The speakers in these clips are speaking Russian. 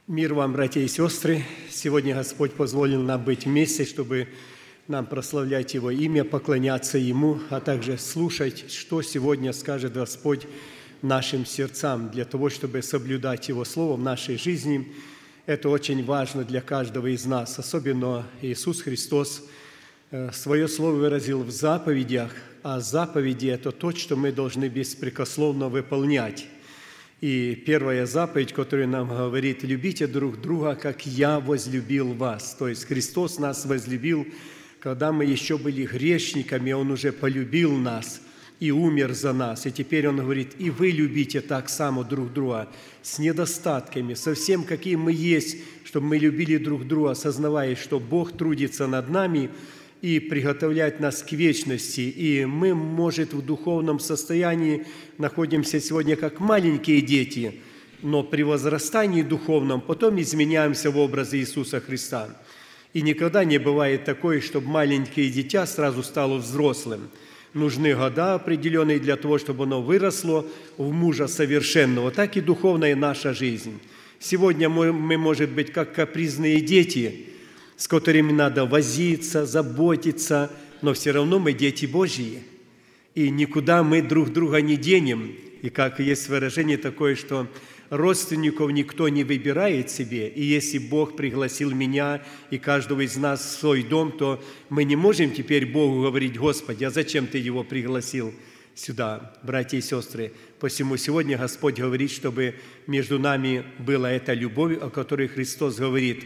Мир вам, братья и сестры! Сегодня Господь позволил нам быть вместе, чтобы нам прославлять Его имя, поклоняться Ему, а также слушать, что сегодня скажет Господь нашим сердцам, для того, чтобы соблюдать Его Слово в нашей жизни. Это очень важно для каждого из нас. Особенно Иисус Христос свое Слово выразил в заповедях, а заповеди – это то, что мы должны беспрекословно выполнять. И первая заповедь, которая нам говорит: «Любите друг друга, как я возлюбил вас». То есть Христос нас возлюбил, когда мы еще были грешниками, Он уже полюбил нас и умер за нас. И теперь Он говорит: и вы любите так само друг друга, с недостатками, со всем, каким мы есть, чтобы мы любили друг друга, осознавая, что Бог трудится над нами и приготовлять нас к вечности. И мы, может, в духовном состоянии находимся сегодня как маленькие дети, но при возрастании духовном потом изменяемся в образе Иисуса Христа. И никогда не бывает такое, чтобы маленькое дитя сразу стало взрослым. Нужны года определенные для того, чтобы оно выросло в мужа совершенного. Так и духовная наша жизнь. Сегодня мы, может быть, как капризные дети, с которыми надо возиться, заботиться, но все равно мы дети Божьи. И никуда мы друг друга не денем. И как есть выражение такое, что родственников никто не выбирает себе. И если Бог пригласил меня и каждого из нас в свой дом, то мы не можем теперь Богу говорить: «Господи, а зачем Ты его пригласил сюда?» Братья и сестры, посему сегодня Господь говорит, чтобы между нами была эта любовь, о которой Христос говорит,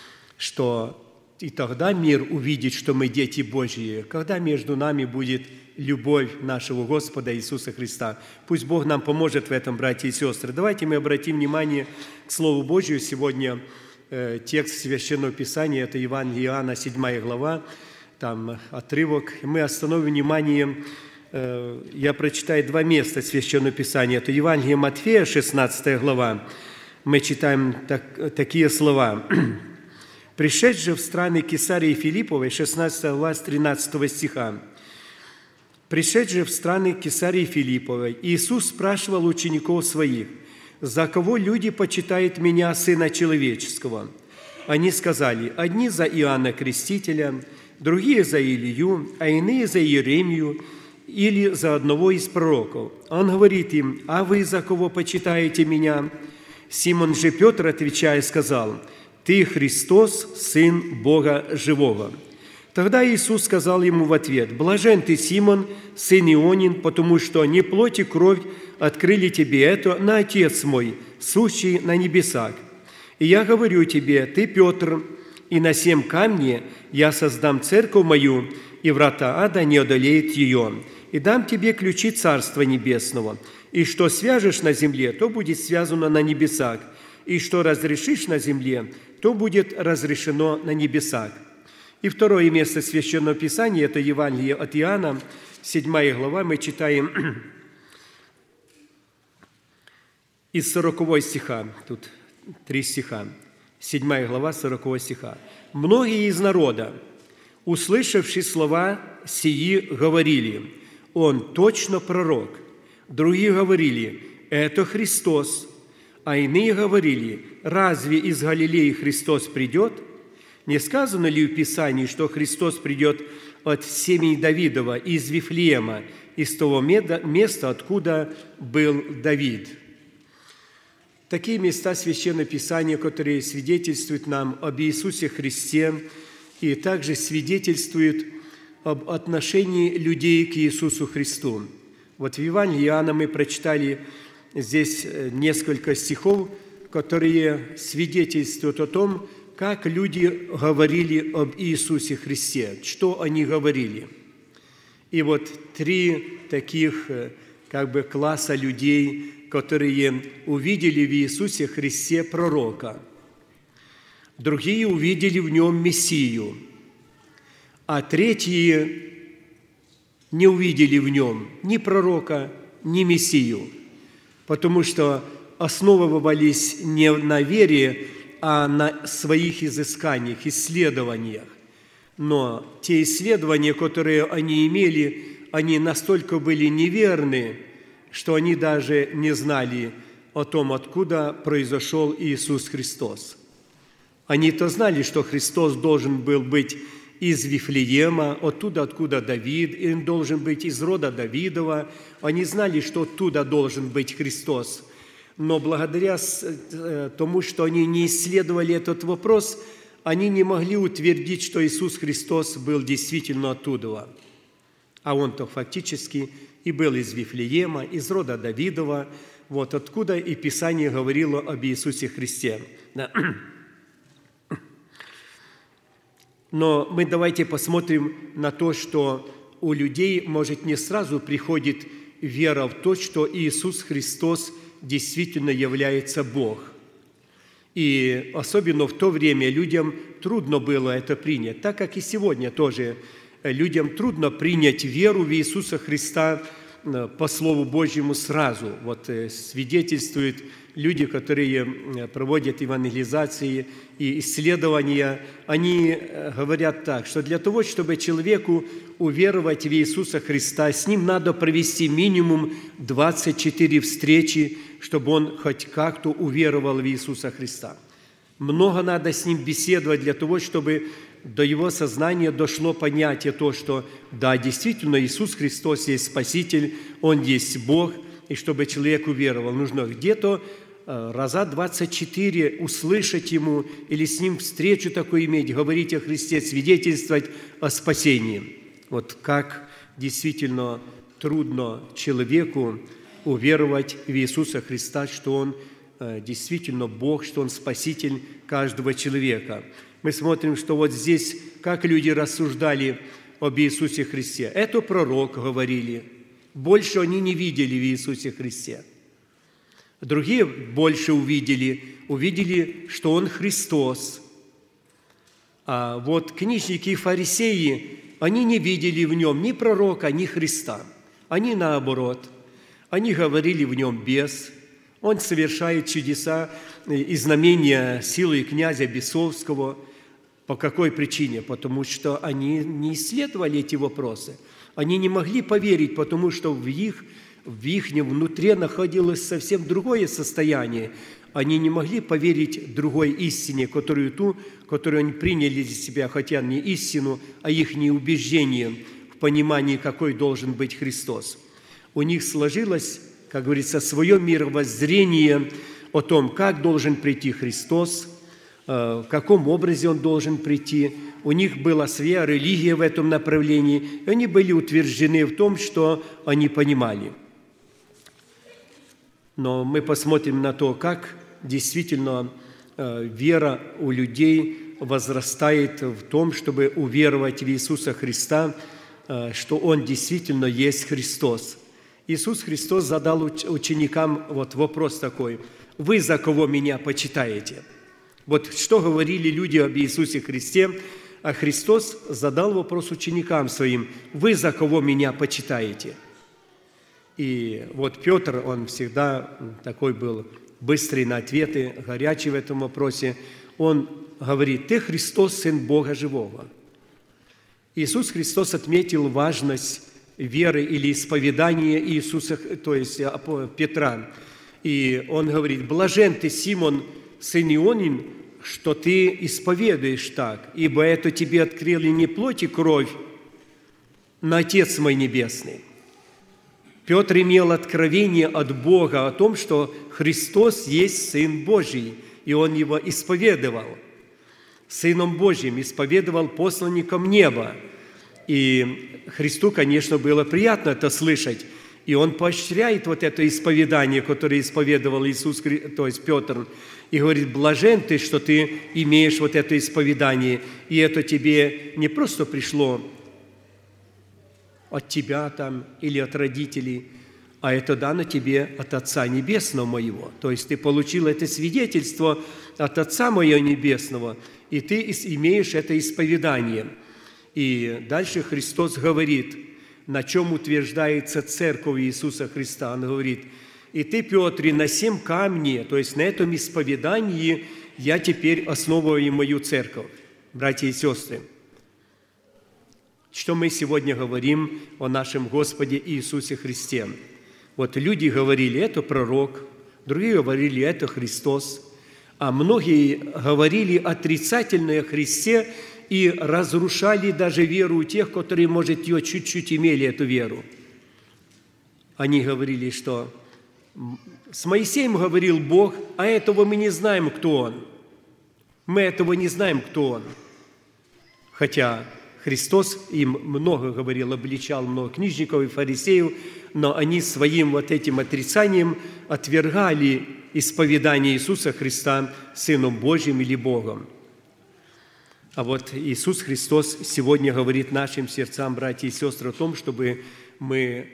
что и тогда мир увидит, что мы дети Божьи, когда между нами будет любовь нашего Господа Иисуса Христа. Пусть Бог нам поможет в этом, братья и сестры. Давайте мы обратим внимание к Слову Божию. Сегодня текст Священного Писания, это Евангелие Иоанна, 7 глава, там отрывок. Мы остановим внимание, я прочитаю два места Священного Писания. Это Евангелие Матфея, 16 глава. Мы читаем такие слова. «Пришед же в страны Кесарии Филипповой», 16 глава, с 13 стиха. «Пришед же в страны Кесарии Филипповой, Иисус спрашивал учеников своих: „За кого люди почитают Меня, Сына Человеческого?“ Они сказали: „Одни за Иоанна Крестителя, другие за Илию, а иные за Иеремию или за одного из пророков“. Он говорит им: „А вы за кого почитаете Меня?“ Симон же Петр, отвечая, сказал: „Ты Христос, Сын Бога Живого“. Тогда Иисус сказал ему в ответ: „Блажен ты, Симон, сын Ионин, потому что не плоть и кровь открыли тебе это, но Отец мой, сущий на небесах. И я говорю тебе: ты Петр, и на сем камне я создам церковь мою, и врата ада не одолеют ее. И дам тебе ключи Царства Небесного. И что свяжешь на земле, то будет связано на небесах, и что разрешишь на земле, то будет разрешено на небесах“. И второе место Священного Писания – это Евангелие от Иоанна, 7 глава, мы читаем из 40 стиха, тут 3 стиха, 7 глава, 40 стиха. «Многие из народа, услышавши слова сии, говорили: „Он точно пророк“. Другие говорили: „Это Христос“. А иные говорили: „Разве из Галилеи Христос придет? Не сказано ли в Писании, что Христос придет от семени Давидова, из Вифлеема, из того места, откуда был Давид?“ Такие места Священного Писания, которые свидетельствуют нам об Иисусе Христе и также свидетельствуют об отношении людей к Иисусу Христу. Вот в Евангелии Иоанна мы прочитали здесь несколько стихов, которые свидетельствуют о том, как люди говорили об Иисусе Христе, что они говорили. И вот 3 таких класса людей, которые увидели в Иисусе Христе пророка. Другие увидели в Нем Мессию, а третьи не увидели в Нем ни пророка, ни Мессию, потому что основывались не на вере, а на своих изысканиях, исследованиях. Но те исследования, которые они имели, они настолько были неверны, что они даже не знали о том, откуда произошел Иисус Христос. Они-то знали, что Христос должен был быть из Вифлеема, оттуда, откуда Давид, и он должен быть из рода Давидова. Они знали, что оттуда должен быть Христос. Но благодаря тому, что они не исследовали этот вопрос, они не могли утвердить, что Иисус Христос был действительно оттуда. А Он-то фактически и был из Вифлеема, из рода Давидова, вот откуда и Писание говорило об Иисусе Христе. Но мы давайте посмотрим на то, что у людей, может, не сразу приходит вера в то, что Иисус Христос действительно является Бог. И особенно в то время людям трудно было это принять, так как и сегодня тоже людям трудно принять веру в Иисуса Христа по Слову Божьему сразу. Вот свидетельствуют люди, которые проводят евангелизации и исследования, они говорят так, что для того, чтобы человеку уверовать в Иисуса Христа, с ним надо провести минимум 24 встречи, чтобы он хоть как-то уверовал в Иисуса Христа. Много надо с ним беседовать для того, чтобы до его сознания дошло понятие то, что да, действительно, Иисус Христос есть Спаситель, Он есть Бог, и чтобы человек уверовал, нужно где-то раза 24 услышать Ему или с Ним встречу такую иметь, говорить о Христе, свидетельствовать о спасении. Вот как действительно трудно человеку уверовать в Иисуса Христа, что Он действительно Бог, что Он Спаситель каждого человека. Мы смотрим, что вот здесь, как люди рассуждали об Иисусе Христе. Это пророк говорили. Больше они не видели в Иисусе Христе. Другие больше увидели, что Он Христос. А вот книжники и фарисеи, они не видели в Нем ни пророка, ни Христа. Они наоборот. Они говорили в Нем бес. Он совершает чудеса и знамения силы князя Бесовского. По какой причине? Потому что они не исследовали эти вопросы. Они не могли поверить, потому что в их внутри находилось совсем другое состояние. Они не могли поверить другой истине, которую они приняли для себя, хотя не истину, а их убеждение в понимании, какой должен быть Христос. У них сложилось, как говорится, свое мировоззрение о том, как должен прийти Христос, в каком образе Он должен прийти. У них была своя религия в этом направлении, и они были утверждены в том, что они понимали. Но мы посмотрим на то, как действительно вера у людей возрастает в том, чтобы уверовать в Иисуса Христа, что Он действительно есть Христос. Иисус Христос задал ученикам вот вопрос такой: «Вы за кого Меня почитаете?» Вот что говорили люди об Иисусе Христе, а Христос задал вопрос ученикам Своим: «Вы за кого Меня почитаете?» И вот Петр, он всегда такой был быстрый на ответы, горячий в этом вопросе. Он говорит: «Ты Христос, Сын Бога Живого». Иисус Христос отметил важность веры или исповедания Иисуса, то есть Петра. И он говорит: «Блажен ты, Симон, сын Ионин, что ты исповедуешь так, ибо это тебе открыли не плоть и кровь, но Отец мой Небесный». Петр имел откровение от Бога о том, что Христос есть Сын Божий, и он его исповедовал. Сыном Божьим исповедовал посланником неба. И Христу, конечно, было приятно это слышать. И Он поощряет вот это исповедание, которое исповедовал Иисус, то есть Петр, и говорит: «Блажен ты, что ты имеешь вот это исповедание, и это тебе не просто пришло от тебя там или от родителей, а это дано тебе от Отца Небесного моего». То есть ты получил это свидетельство от Отца моего Небесного, и ты имеешь это исповедание. И дальше Христос говорит, на чем утверждается Церковь Иисуса Христа. Он говорит: «И ты, Петр, на сем камне, то есть на этом исповедании, я теперь основываю мою церковь». Братья и сестры, что мы сегодня говорим о нашем Господе Иисусе Христе? Вот люди говорили: это пророк, другие говорили, это Христос, а многие говорили отрицательно о Христе и разрушали даже веру у тех, которые, может, ее чуть-чуть имели, эту веру. Они говорили, что с Моисеем говорил Бог, а этого мы не знаем, кто Он. Мы этого не знаем, кто Он. Хотя Христос им много говорил, обличал много книжников и фарисеев, но они своим вот этим отрицанием отвергали исповедание Иисуса Христа Сыном Божьим или Богом. А вот Иисус Христос сегодня говорит нашим сердцам, братья и сестры, о том, чтобы мы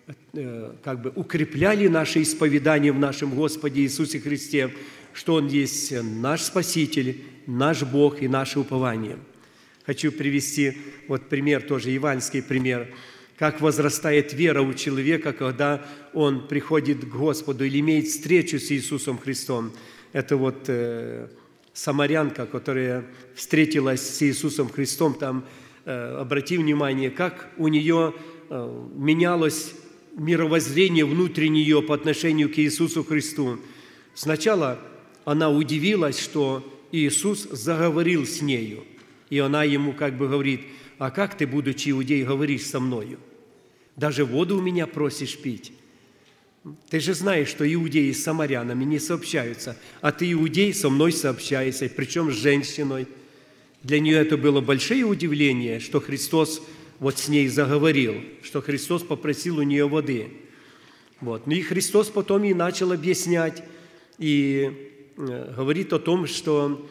укрепляли наше исповедание в нашем Господе Иисусе Христе, что Он есть наш Спаситель, наш Бог и наше упование. Хочу привести вот пример, тоже евангельский пример, как возрастает вера у человека, когда он приходит к Господу или имеет встречу с Иисусом Христом. Это вот самарянка, которая встретилась с Иисусом Христом, там, обрати внимание, как у нее менялось мировоззрение внутреннее по отношению к Иисусу Христу. Сначала она удивилась, что Иисус заговорил с нею. И она ему говорит, а как ты, будучи иудей, говоришь со мною? Даже воду у меня просишь пить. Ты же знаешь, что иудеи с самарянами не сообщаются, а ты, иудей, со мной сообщаешься, причем с женщиной. Для нее это было большое удивление, что Христос вот с ней заговорил, что Христос попросил у нее воды. Вот. Ну и Христос потом ей начал объяснять и говорит о том, что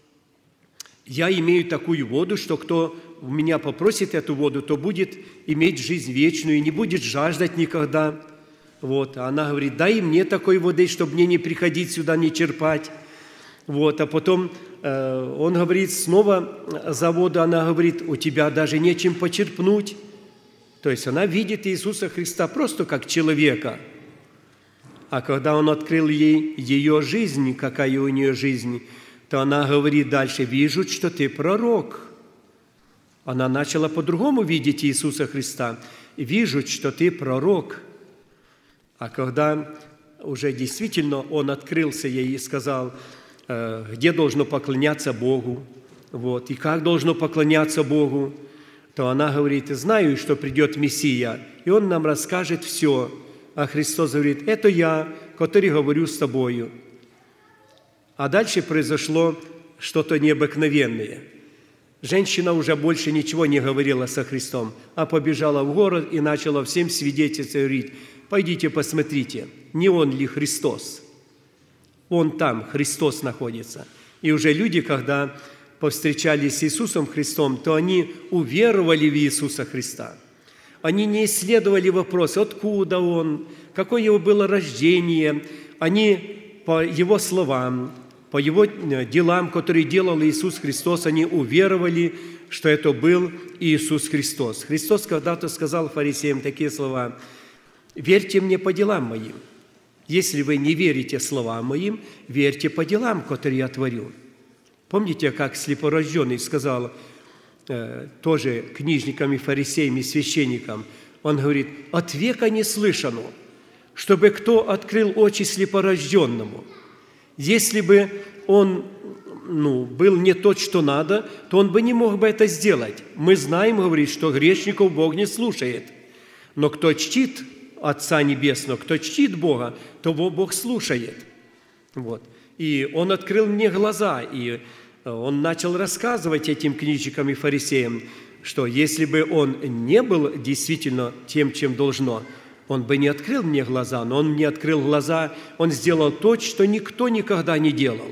я имею такую воду, что кто у меня попросит эту воду, то будет иметь жизнь вечную и не будет жаждать никогда. Вот. А она говорит, дай мне такой воды, чтобы мне не приходить сюда, не черпать. Вот. А потом он говорит снова за воду, она говорит, у тебя даже нечем почерпнуть. То есть она видит Иисуса Христа просто как человека. А когда он открыл ей ее жизнь, какая у нее жизнь, то она говорит дальше, вижу, что ты пророк. Она начала по-другому видеть Иисуса Христа. Вижу, что ты пророк. А когда уже действительно он открылся ей и сказал, где должно поклоняться Богу, вот, и как должно поклоняться Богу, то она говорит, знаю, что придет Мессия, и он нам расскажет все. А Христос говорит, это я, который говорю с тобою. А дальше произошло что-то необыкновенное. Женщина уже больше ничего не говорила со Христом, а побежала в город и начала всем свидетельствовать, говорить, пойдите посмотрите, не он ли Христос? Он там, Христос находится. И уже люди, когда повстречались с Иисусом Христом, то они уверовали в Иисуса Христа. Они не исследовали вопрос, откуда Он, какое его было рождение. Они по Его словам, по Его делам, которые делал Иисус Христос, они уверовали, что это был Иисус Христос. Христос когда-то сказал фарисеям такие слова, «Верьте мне по делам моим. Если вы не верите словам моим, верьте по делам, которые я творю». Помните, как слепорожденный сказал тоже книжникам и фарисеям и священникам, он говорит, «От века не слышано, чтобы кто открыл очи слепорожденному». Если бы он был не тот, что надо, то он бы не мог бы это сделать. Мы знаем, говорит, что грешников Бог не слушает. Но кто чтит Отца Небесного, кто чтит Бога, то Бог слушает. Вот. И он открыл мне глаза, и он начал рассказывать этим книжникам и фарисеям, что если бы он не был действительно тем, чем должно, он бы не открыл мне глаза, но он мне открыл глаза, он сделал то, что никто никогда не делал.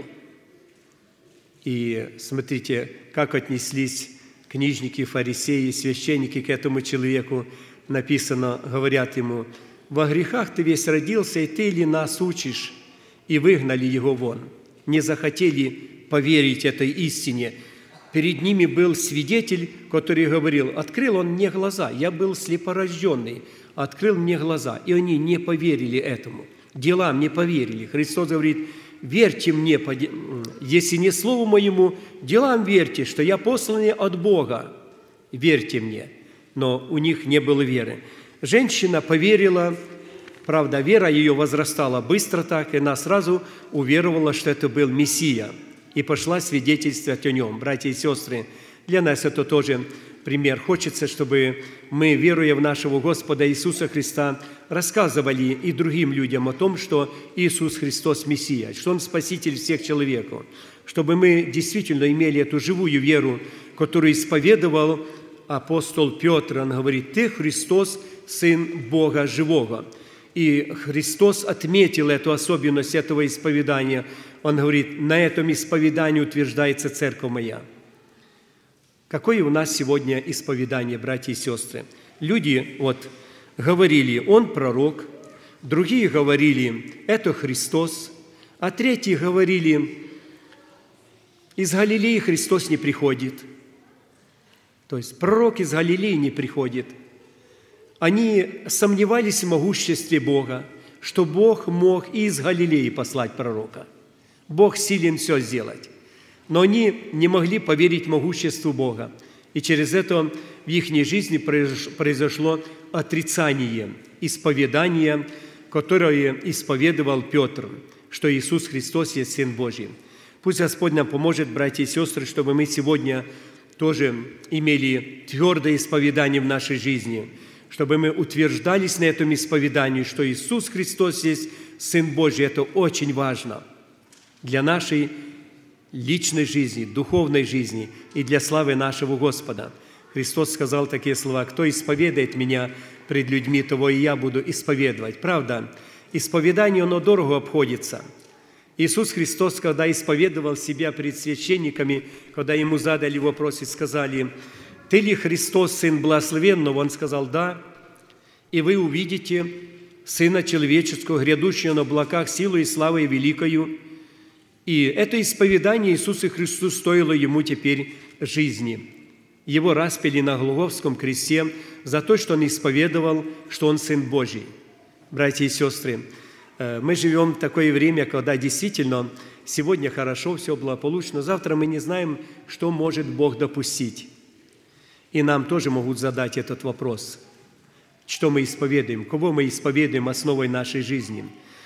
И смотрите, как отнеслись книжники, фарисеи, священники к этому человеку. Написано, говорят ему, «Во грехах ты весь родился, и ты ли нас учишь?» И выгнали его вон. Не захотели поверить этой истине. Перед ними был свидетель, который говорил, «Открыл он мне глаза, я был слепорожденный, открыл мне глаза». И они не поверили этому, делам не поверили. Христос говорит, «Верьте мне, если не слову моему, делам верьте, что я посланный от Бога, верьте мне». Но у них не было веры. Женщина поверила Правда, вера ее возрастала быстро так, и она сразу уверовала, что это был Мессия, и пошла свидетельствовать о нем. Братья и сестры, для нас это тоже пример. Хочется, чтобы мы, веруя в нашего Господа Иисуса Христа, рассказывали и другим людям о том, что Иисус Христос Мессия, что Он Спаситель всех человеков, чтобы мы действительно имели эту живую веру, которую исповедовал апостол Петр. Он говорит: «Ты, Христос, Сын Бога Живого». И Христос отметил эту особенность этого исповедания. Он говорит: «На этом исповедании утверждается церковь моя». Какое у нас сегодня исповедание, братья и сестры? Люди говорили: «Он пророк», другие говорили: «Это Христос», а третьи говорили: «Из Галилеи Христос не приходит». То есть пророк из Галилеи не приходит. Они сомневались в могуществе Бога, что Бог мог и из Галилеи послать пророка. Бог силен все сделать. Но они не могли поверить могуществу Бога. И через это в их жизни произошло отрицание исповедания, которое исповедовал Петр, что Иисус Христос есть Сын Божий. Пусть Господь нам поможет, братья и сестры, чтобы мы сегодня тоже имели твердое исповедание в нашей жизни, чтобы мы утверждались на этом исповедании, что Иисус Христос есть Сын Божий. Это очень важно для нашей личной жизни, духовной жизни и для славы нашего Господа. Христос сказал такие слова: «Кто исповедает Меня пред людьми, того и Я буду исповедовать». Правда, исповедание, оно дорого обходится. Иисус Христос, когда исповедовал себя пред священниками, когда Ему задали вопрос и сказали: «Ты ли Христос, Сын Благословенного?» Он сказал: «Да, и вы увидите Сына Человеческого, грядущего на облаках силой и славой великою». И это исповедание Иисуса Христа стоило Ему теперь жизни. Его распяли на Голгофском кресте за то, что Он исповедовал, что Он Сын Божий. Братья и сестры, мы живем в такое время, когда действительно сегодня хорошо, все благополучно, завтра мы не знаем, что может Бог допустить. И нам тоже могут задать этот вопрос: что мы исповедуем, кого мы исповедуем основой нашей жизни.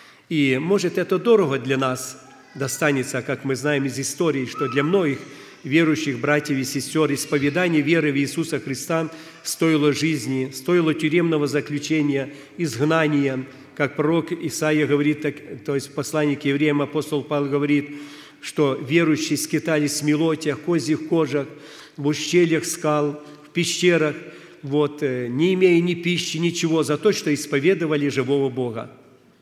И может это дорого для нас достанется, как мы знаем из истории, что для многих верующих братьев и сестер исповедание веры в Иисуса Христа стоило жизни, стоило тюремного заключения, изгнания. Как пророк Исаия говорит, то есть в послании к евреям апостол Павел говорит, что верующие скитались в мелотях, козьих кожах, в ущельях скал, в пещерах, не имея ни пищи, ничего, за то, что исповедовали живого Бога.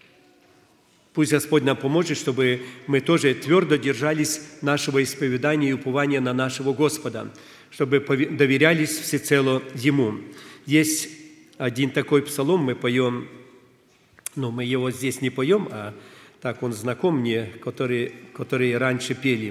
Пусть Господь нам поможет, чтобы мы тоже твердо держались нашего исповедания и упования на нашего Господа, чтобы доверялись всецело Ему. Есть один такой псалом, мы поем, но мы его здесь не поем, а так он знаком мне, который раньше пели.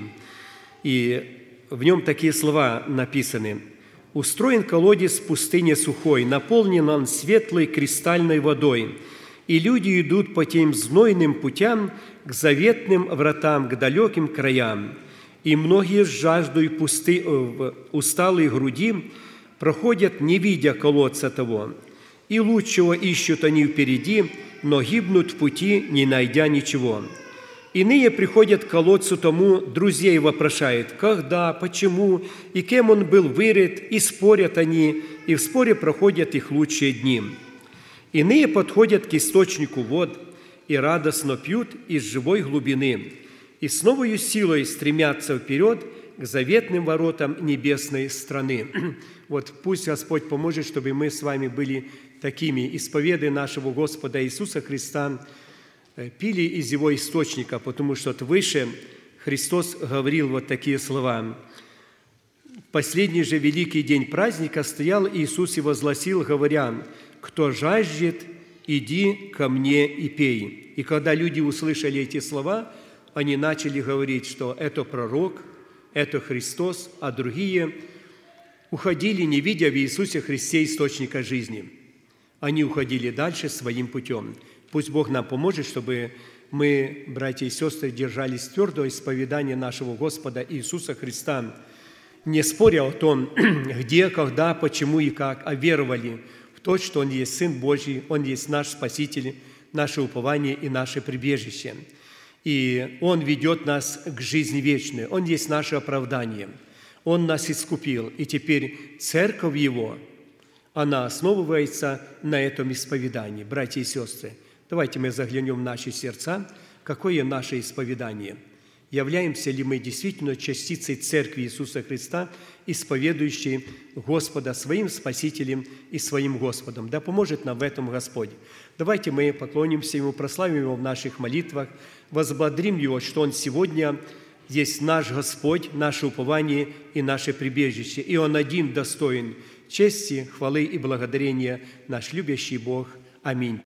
И в нем такие слова написаны: «Устроен колодец в пустыне сухой, наполнен он светлой кристальной водой, и люди идут по тем знойным путям к заветным вратам, к далеким краям. И многие с жаждой усталой груди проходят, не видя колодца того. И лучшего ищут они впереди, но гибнут в пути, не найдя ничего. Иные приходят к колодцу тому, друзей вопрошают, когда, почему и кем он был вырыт, и спорят они, и в споре проходят их лучшие дни. Иные подходят к источнику вод и радостно пьют из живой глубины, и с новою силой стремятся вперед к заветным воротам небесной страны». Пусть Господь поможет, чтобы мы с вами были такими, исповедуя нашего Господа Иисуса Христа, пили из Его источника, потому что выше Христос говорил такие слова: «В последний же великий день праздника стоял Иисус и возгласил, говоря: кто жаждет, иди ко мне и пей». И когда люди услышали эти слова, они начали говорить, что это пророк, это Христос, а другие уходили, не видя в Иисусе Христе источника жизни. Они уходили дальше своим путем. Пусть Бог нам поможет, чтобы мы, братья и сестры, держались твердого исповедания нашего Господа Иисуса Христа, не споря о том, где, когда, почему и как, а веровали в то, что Он есть Сын Божий, Он есть наш Спаситель, наше упование и наше прибежище. И Он ведет нас к жизни вечной. Он есть наше оправдание. Он нас искупил. И теперь церковь Его, она основывается на этом исповедании. Братья и сестры, давайте мы заглянем в наши сердца, какое наше исповедание. Являемся ли мы действительно частицей Церкви Иисуса Христа, исповедующей Господа своим Спасителем и своим Господом? Да поможет нам в этом Господь. Давайте мы поклонимся Ему, прославим Его в наших молитвах, возблагодарим Его, что Он сегодня есть наш Господь, наше упование и наше прибежище. И Он один достоин чести, хвалы и благодарения, наш любящий Бог. Аминь.